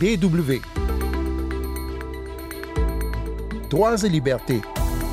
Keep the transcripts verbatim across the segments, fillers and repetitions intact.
D W. Droits et libertés.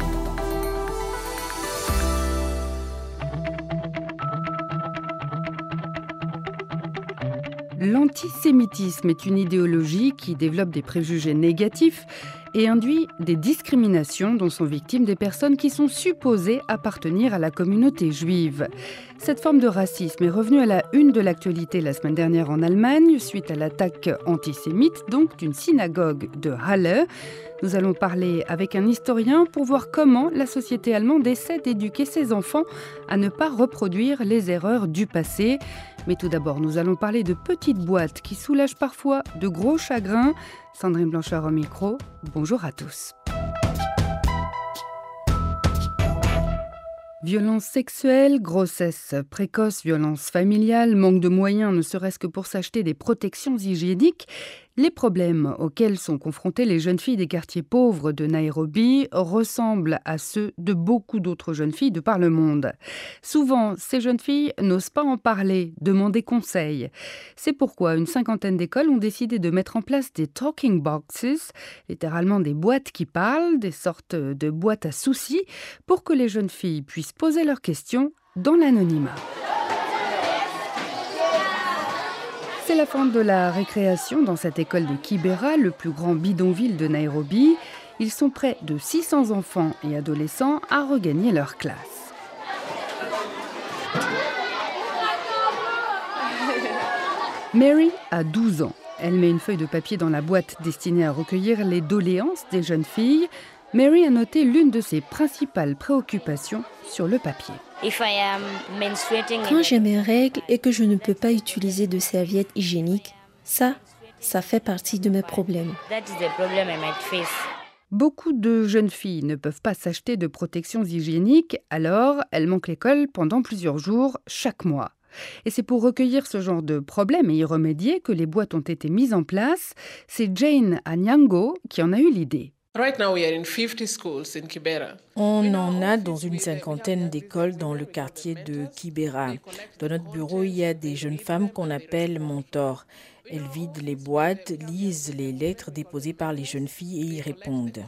L'antisémitisme est une idéologie qui développe des préjugés négatifs et induit des discriminations dont sont victimes des personnes qui sont supposées appartenir à la communauté juive. Cette forme de racisme est revenue à la une de l'actualité la semaine dernière en Allemagne suite à l'attaque antisémite donc d'une synagogue de Halle. Nous allons parler avec un historien pour voir comment la société allemande essaie d'éduquer ses enfants à ne pas reproduire les erreurs du passé. Mais tout d'abord, nous allons parler de petites boîtes qui soulagent parfois de gros chagrins. Sandrine Blanchard au micro, bonjour à tous. Violence sexuelle, grossesse précoce, violence familiale, manque de moyens ne serait-ce que pour s'acheter des protections hygiéniques. Les problèmes auxquels sont confrontées les jeunes filles des quartiers pauvres de Nairobi ressemblent à ceux de beaucoup d'autres jeunes filles de par le monde. Souvent, ces jeunes filles n'osent pas en parler, demander conseil. C'est pourquoi une cinquantaine d'écoles ont décidé de mettre en place des talking boxes, littéralement des boîtes qui parlent, des sortes de boîtes à soucis, pour que les jeunes filles puissent poser leurs questions dans l'anonymat. C'est la fin de la récréation dans cette école de Kibera, le plus grand bidonville de Nairobi. Ils sont près de six cents enfants et adolescents à regagner leur classe. Mary a douze ans. Elle met une feuille de papier dans la boîte destinée à recueillir les doléances des jeunes filles. Mary a noté l'une de ses principales préoccupations sur le papier. Quand j'ai mes règles et que je ne peux pas utiliser de serviettes hygiéniques, ça, ça fait partie de mes problèmes. Beaucoup de jeunes filles ne peuvent pas s'acheter de protections hygiéniques, alors elles manquent l'école pendant plusieurs jours chaque mois. Et c'est pour recueillir ce genre de problème et y remédier que les boîtes ont été mises en place. C'est Jane Anyango qui en a eu l'idée. On en a dans une cinquantaine d'écoles dans le quartier de Kibera. Dans notre bureau, il y a des jeunes femmes qu'on appelle mentors. Elles vident les boîtes, lisent les lettres déposées par les jeunes filles et y répondent.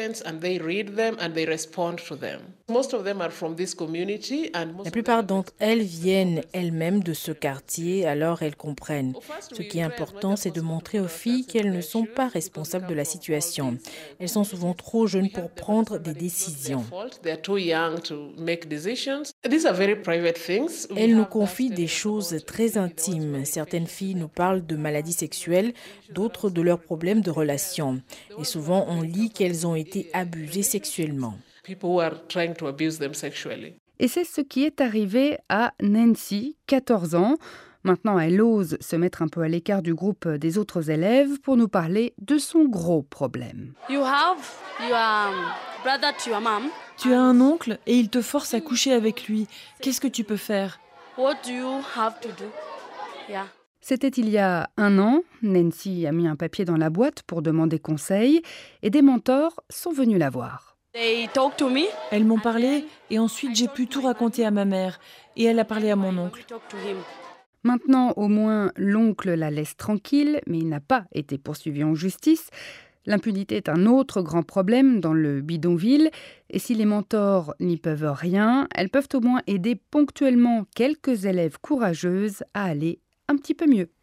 La plupart d'entre elles viennent elles-mêmes de ce quartier, alors elles comprennent. Ce qui est important, c'est de montrer aux filles qu'elles ne sont pas responsables de la situation. Elles sont souvent trop jeunes pour prendre des décisions. Elles nous confient des choses très intimes. Certaines filles nous parlent de maladies sexuelles, d'autres de leurs problèmes de relations. Et souvent, on lit qu'elles ont été abusées sexuellement. Et c'est ce qui est arrivé à Nancy, quatorze ans. Maintenant, elle ose se mettre un peu à l'écart du groupe des autres élèves pour nous parler de son gros problème. You have your brother to your mom. Tu as un oncle et il te force à coucher avec lui. Qu'est-ce que tu peux faire? What do you have to do? Yeah. C'était il y a un an. Nancy a mis un papier dans la boîte pour demander conseil et des mentors sont venus la voir. They talk to me. Elles m'ont parlé et ensuite j'ai pu tout raconter à ma mère et elle a parlé à mon oncle. Maintenant, au moins, l'oncle la laisse tranquille, mais il n'a pas été poursuivi en justice. L'impunité est un autre grand problème dans le bidonville. Et si les mentors n'y peuvent rien, elles peuvent au moins aider ponctuellement quelques élèves courageuses à aller un petit peu mieux.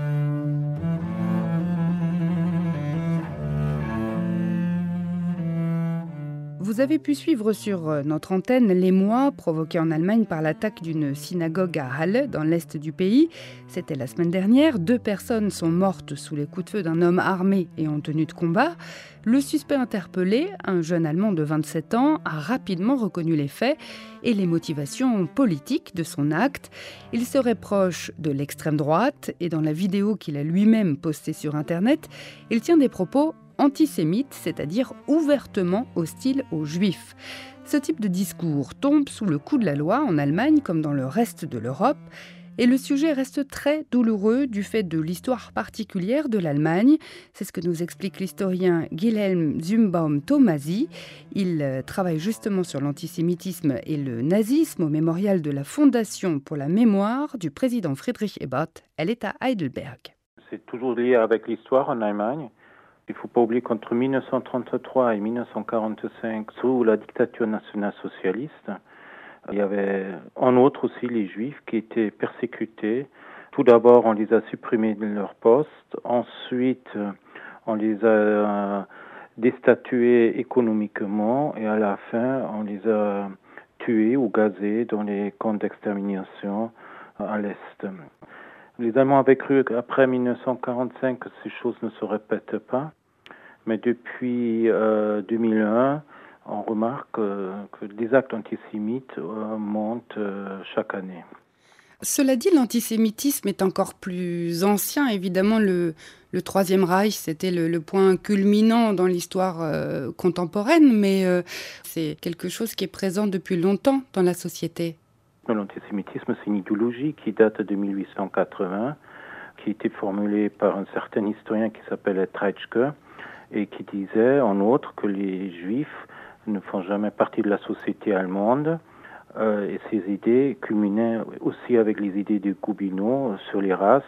Vous avez pu suivre sur notre antenne l'émoi provoqué en Allemagne par l'attaque d'une synagogue à Halle, dans l'est du pays. C'était la semaine dernière. Deux personnes sont mortes sous les coups de feu d'un homme armé et en tenue de combat. Le suspect interpellé, un jeune Allemand de vingt-sept ans, a rapidement reconnu les faits et les motivations politiques de son acte. Il serait proche de l'extrême droite et dans la vidéo qu'il a lui-même postée sur Internet, il tient des propos antisémites, c'est-à-dire ouvertement hostiles aux Juifs. Ce type de discours tombe sous le coup de la loi en Allemagne comme dans le reste de l'Europe. Et le sujet reste très douloureux du fait de l'histoire particulière de l'Allemagne. C'est ce que nous explique l'historien Wilhelm Zumbaum-Thomasi. Il travaille justement sur l'antisémitisme et le nazisme au mémorial de la Fondation pour la mémoire du président Friedrich Ebert. Elle est à Heidelberg. c'est toujours lié avec l'histoire en Allemagne. Il ne faut pas oublier qu'entre dix-neuf cent trente-trois et dix-neuf cent quarante-cinq, sous la dictature nationale-socialiste, il y avait en outre aussi les Juifs qui étaient persécutés. Tout d'abord, on les a supprimés de leur poste. Ensuite, on les a déstatués économiquement. Et à la fin, on les a tués ou gazés dans les camps d'extermination à l'Est. Les Allemands avaient cru qu'après dix-neuf cent quarante-cinq que ces choses ne se répètent pas. Mais depuis euh, deux mille un, on remarque euh, que des actes antisémites euh, montent euh, chaque année. Cela dit, l'antisémitisme est encore plus ancien. Évidemment, le, le Troisième Reich, c'était le, le point culminant dans l'histoire euh, contemporaine, mais euh, c'est quelque chose qui est présent depuis longtemps dans la société. L'antisémitisme, c'est une idéologie qui date de dix-huit cent quatre-vingts, qui a été formulée par un certain historien qui s'appelle Treitschke, et qui disait, en outre, que les Juifs ne font jamais partie de la société allemande. Euh, et ces idées culminaient aussi avec les idées de Gobineau sur les races.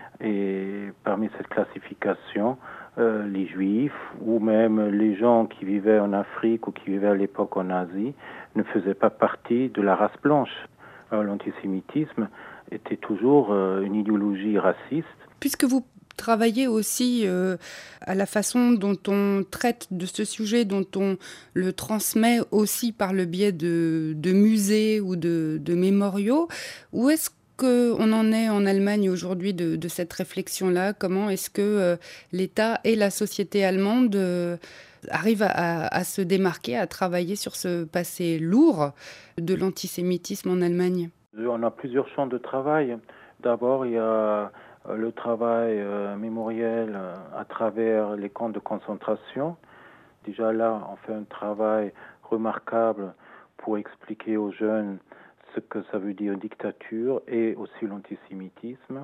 Et parmi cette classification, euh, les Juifs ou même les gens qui vivaient en Afrique ou qui vivaient à l'époque en Asie ne faisaient pas partie de la race blanche. Alors, l'antisémitisme était toujours euh, une idéologie raciste. Puisque vous travailler aussi euh, à la façon dont on traite de ce sujet, dont on le transmet aussi par le biais de, de musées ou de, de mémoriaux. Où est-ce qu'on en est en Allemagne aujourd'hui de, de cette réflexion-là ? Comment est-ce que euh, l'État et la société allemande euh, arrivent à, à se démarquer, à travailler sur ce passé lourd de l'antisémitisme en Allemagne ? On a plusieurs champs de travail. D'abord, il y a le travail euh, mémoriel euh, à travers les camps de concentration. Déjà là, on fait un travail remarquable pour expliquer aux jeunes ce que ça veut dire dictature et aussi l'antisémitisme.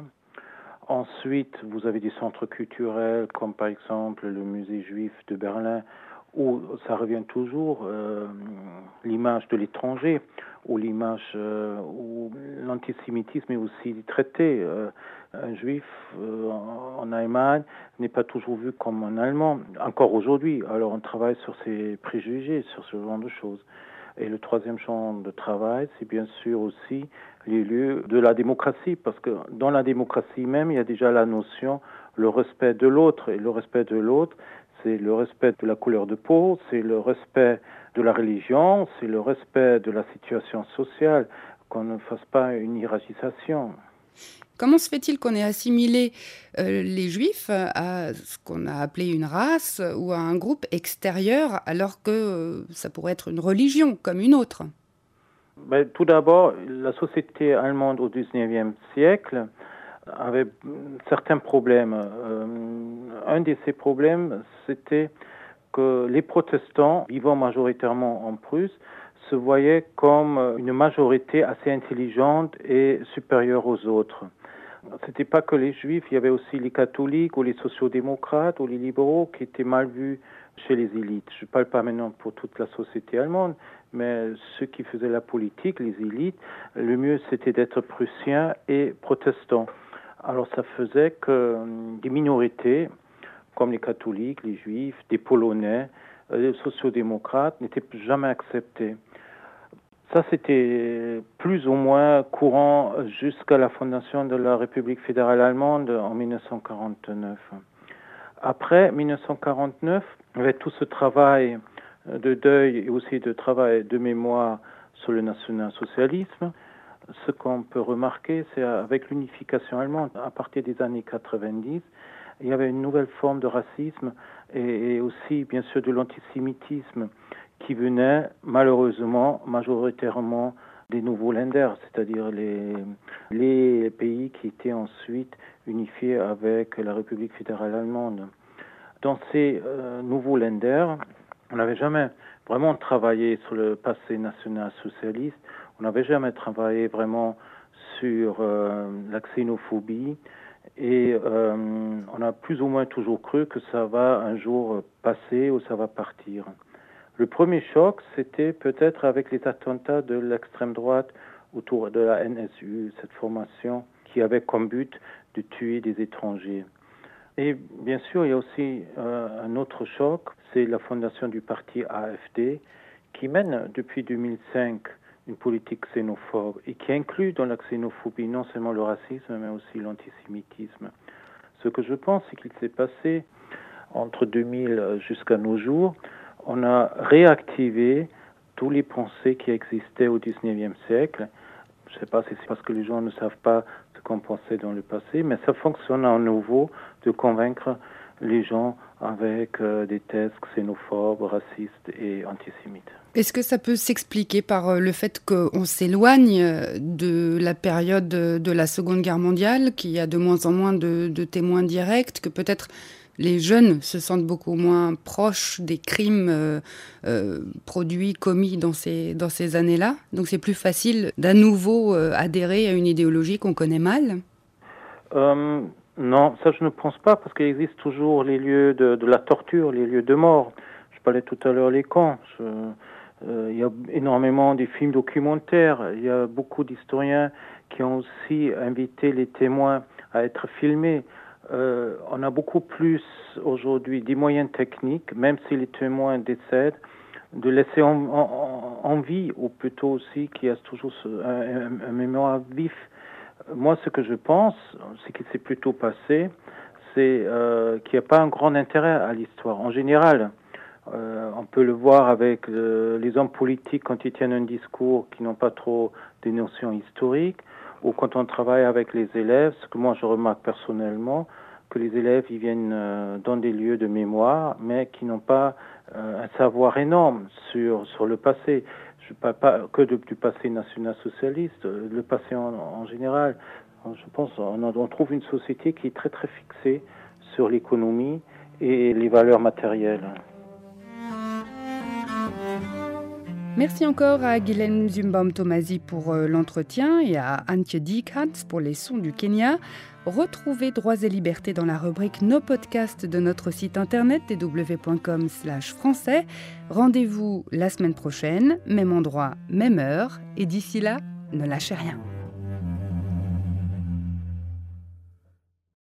Ensuite, vous avez des centres culturels comme par exemple le musée juif de Berlin où ça revient toujours, euh, l'image de l'étranger, où l'image, euh, où l'antisémitisme est aussi traité. Euh, un juif euh, en, en Allemagne n'est pas toujours vu comme un Allemand, encore aujourd'hui. Alors on travaille sur ces préjugés, sur ce genre de choses. Et le troisième champ de travail, c'est bien sûr aussi les lieux de la démocratie, parce que dans la démocratie même, il y a déjà la notion, le respect de l'autre, et le respect de l'autre, c'est le respect de la couleur de peau, c'est le respect de la religion, c'est le respect de la situation sociale, qu'on ne fasse pas une hiérarchisation. Comment se fait-il qu'on ait assimilé euh, les Juifs à ce qu'on a appelé une race ou à un groupe extérieur, alors que euh, ça pourrait être une religion comme une autre ? Ben, tout d'abord, la société allemande au dix-neuvième siècle avait certains problèmes. Euh, un de ces problèmes, c'était que les protestants, vivant majoritairement en Prusse, se voyaient comme une majorité assez intelligente et supérieure aux autres. C'était pas que les juifs, il y avait aussi les catholiques ou les sociodémocrates ou les libéraux qui étaient mal vus chez les élites. Je ne parle pas maintenant pour toute la société allemande, mais ceux qui faisaient la politique, les élites, le mieux c'était d'être prussiens et protestants. Alors ça faisait que des minorités, comme les catholiques, les juifs, des polonais, les sociodémocrates, n'étaient jamais acceptés. Ça, c'était plus ou moins courant jusqu'à la fondation de la République fédérale allemande en dix-neuf cent quarante-neuf. Après dix-neuf cent quarante-neuf, avec tout ce travail de deuil et aussi de travail de mémoire sur le national-socialisme, ce qu'on peut remarquer, c'est avec l'unification allemande, à partir des années quatre-vingt-dix, il y avait une nouvelle forme de racisme et, et aussi, bien sûr, de l'antisémitisme qui venait malheureusement majoritairement des nouveaux Länder, c'est-à-dire les, les pays qui étaient ensuite unifiés avec la République fédérale allemande. Dans ces euh, nouveaux Länder, on n'avait jamais vraiment travaillé sur le passé national-socialiste, on n'avait jamais travaillé vraiment sur euh, la xénophobie et euh, on a plus ou moins toujours cru que ça va un jour passer ou ça va partir. Le premier choc, c'était peut-être avec les attentats de l'extrême droite autour de la N S U, cette formation qui avait comme but de tuer des étrangers. Et bien sûr, il y a aussi euh, un autre choc, c'est la fondation du parti A F D qui mène depuis deux mille cinq une politique xénophobe et qui inclut dans la xénophobie non seulement le racisme mais aussi l'antisémitisme. Ce que je pense, c'est qu'il s'est passé entre deux mille jusqu'à nos jours, on a réactivé tous les pensées qui existaient au dix-neuvième siècle. Je ne sais pas si c'est parce que les gens ne savent pas ce qu'on pensait dans le passé, mais ça fonctionne à nouveau de convaincre les gens avec euh, des thèses xénophobes, racistes et antisémites. Est-ce que ça peut s'expliquer par le fait qu'on s'éloigne de la période de la Seconde Guerre mondiale, qu'il y a de moins en moins de, de témoins directs, que peut-être les jeunes se sentent beaucoup moins proches des crimes euh, euh, produits, commis dans ces, dans ces années-là. Donc c'est plus facile d'à nouveau euh, adhérer à une idéologie qu'on connaît mal. euh, Non, ça je ne pense pas, parce qu'il existe toujours les lieux de, de la torture, les lieux de mort. Je parlais tout à l'heure des camps. Je, euh, il y a énormément de films documentaires. Il y a beaucoup d'historiens qui ont aussi invité les témoins à être filmés. Euh, on a beaucoup plus aujourd'hui des moyens techniques, même si les témoins décèdent, de laisser en, en, en vie, ou plutôt aussi qu'il y a toujours ce, un, un, un mémoire vif. Moi, ce que je pense, ce qui s'est plutôt passé, c'est euh, qu'il n'y a pas un grand intérêt à l'histoire. En général, euh, on peut le voir avec le, les hommes politiques quand ils tiennent un discours qui n'ont pas trop des notions historiques, ou quand on travaille avec les élèves, ce que moi je remarque personnellement, que les élèves ils viennent euh, dans des lieux de mémoire, mais qui n'ont pas euh, un savoir énorme sur, sur le passé. Je ne parle pas que de, du passé national-socialiste, le passé en, en général. Je pense qu'on on trouve une société qui est très très fixée sur l'économie et les valeurs matérielles. Merci encore à Guylaine Zumbaum-Tomasi pour euh, l'entretien et à Antje Diekhans pour les sons du Kenya. Retrouvez Droits et Libertés dans la rubrique Nos podcasts de notre site internet d w point com slash français. Rendez-vous la semaine prochaine, même endroit, même heure. Et d'ici là, ne lâchez rien.